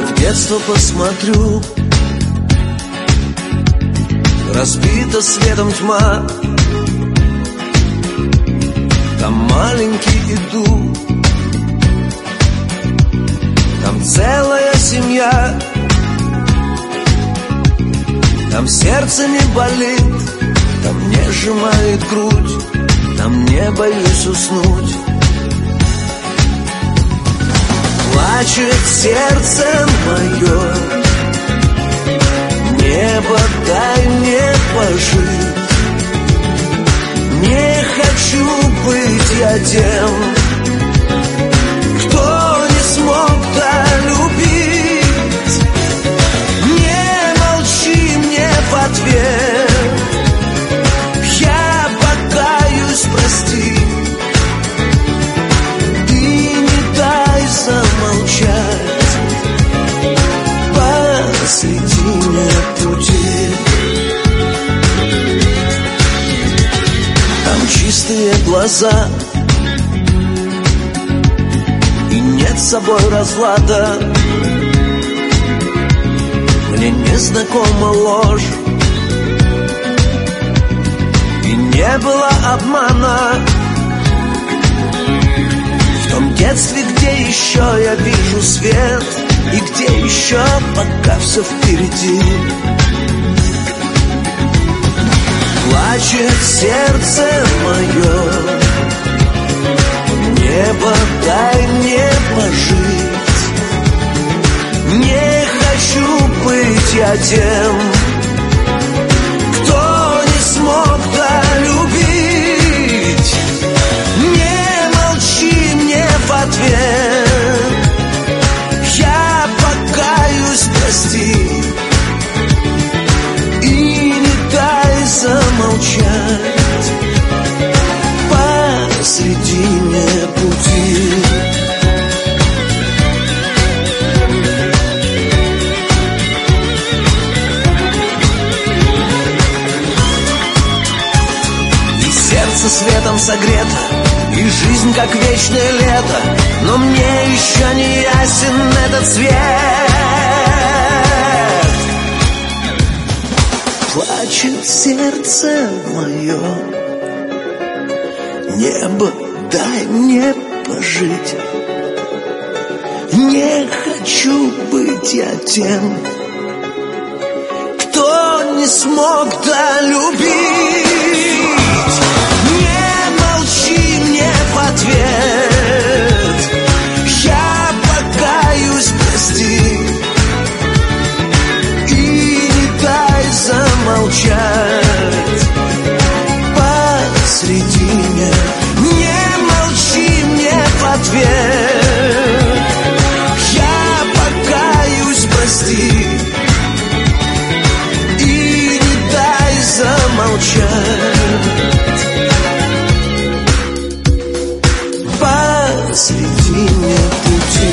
в детство посмотрю, разбита светом тьма, там маленький иду, там целая семья, там сердце не болит, там не сжимает грудь, там не боюсь уснуть. Плачет сердце мое, небо, дай мне пожить. Не хочу быть я тем, кто не смог долюбить. Не молчи мне в ответ, я покаюсь, прости. И не дай замолчать посредине пути. Там чистые глаза, и нет с собой разлада. Мне незнакома ложь, и не было обмана. В том детстве, где еще я вижу свет, и где еще пока все впереди. Плачет сердце мое, небо, дай мне пожить. Не хочу быть я тем, кто не смог долюбить. Не молчи мне в ответ, я покаюсь, прости. И не дай замолчать посредине пути. И сердце светом согрето, и жизнь как вечное лето, но мне еще не ясен этот цвет. Плачет сердце мое, небо, дай мне пожить. Не хочу быть я тем, кто не смог долюбить. Не молчи мне в ответ, я покаюсь, прости. И не дай замолчать посредине. Не молчи мне в ответ, я покаюсь, прости. И не дай замолчать посредине пути.